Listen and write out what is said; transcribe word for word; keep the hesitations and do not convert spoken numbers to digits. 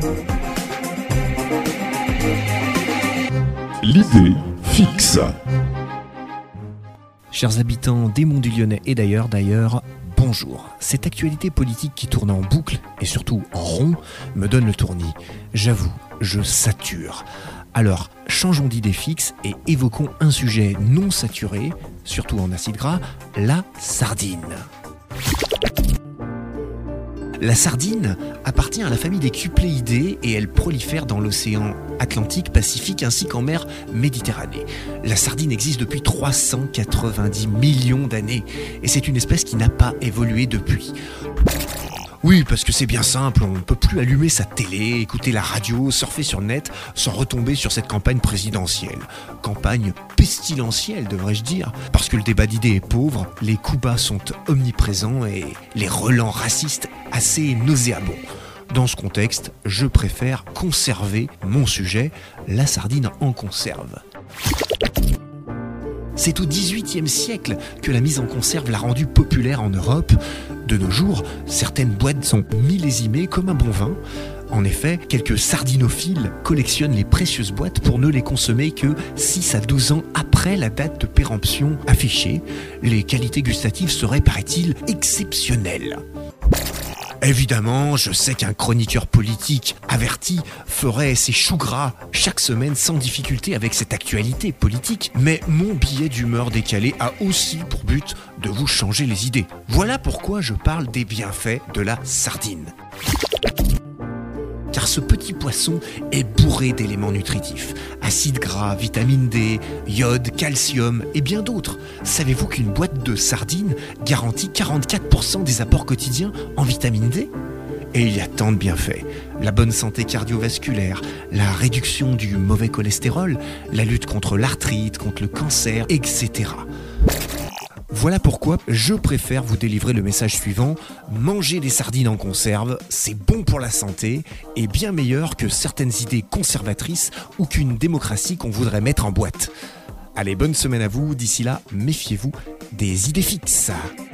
L'idée fixe. Chers habitants des monts du Lyonnais et d'ailleurs, d'ailleurs, bonjour. Cette actualité politique qui tourne en boucle et surtout en rond me donne le tournis. J'avoue, je sature. Alors, changeons d'idée fixe et évoquons un sujet non saturé, surtout en acides gras, la sardine. La sardine appartient à la famille des Cupléidés et elle prolifère dans l'océan Atlantique, Pacifique ainsi qu'en mer Méditerranée. La sardine existe depuis trois cent quatre-vingt-dix millions d'années et c'est une espèce qui n'a pas évolué depuis. Oui, parce que c'est bien simple, on ne peut plus allumer sa télé, écouter la radio, surfer sur le net sans retomber sur cette campagne présidentielle. Campagne pestilentielle, devrais-je dire, parce que le débat d'idées est pauvre, les coups bas sont omniprésents et les relents racistes assez nauséabonds. Dans ce contexte, je préfère conserver mon sujet, la sardine en conserve. C'est au dix-huitième siècle que la mise en conserve l'a rendue populaire en Europe. De nos jours, certaines boîtes sont millésimées comme un bon vin. En effet, quelques sardinophiles collectionnent les précieuses boîtes pour ne les consommer que six à douze ans après la date de péremption affichée. Les qualités gustatives seraient, paraît-il, exceptionnelles. Évidemment, je sais qu'un chroniqueur politique averti ferait ses choux gras chaque semaine sans difficulté avec cette actualité politique, mais mon billet d'humeur décalé a aussi pour but de vous changer les idées. Voilà pourquoi je parle des bienfaits de la sardine. Car ce petit poisson est bourré d'éléments nutritifs. Acides gras, vitamine D, iode, calcium et bien d'autres. Savez-vous qu'une boîte de sardines garantit quarante-quatre pour cent des apports quotidiens en vitamine D ? Et il y a tant de bienfaits. La bonne santé cardiovasculaire, la réduction du mauvais cholestérol, la lutte contre l'arthrite, contre le cancer, et cetera. Voilà pourquoi je préfère vous délivrer le message suivant. Manger des sardines en conserve, c'est bon pour la santé et bien meilleur que certaines idées conservatrices ou qu'une démocratie qu'on voudrait mettre en boîte. Allez, bonne semaine à vous. D'ici là, méfiez-vous des idées fixes.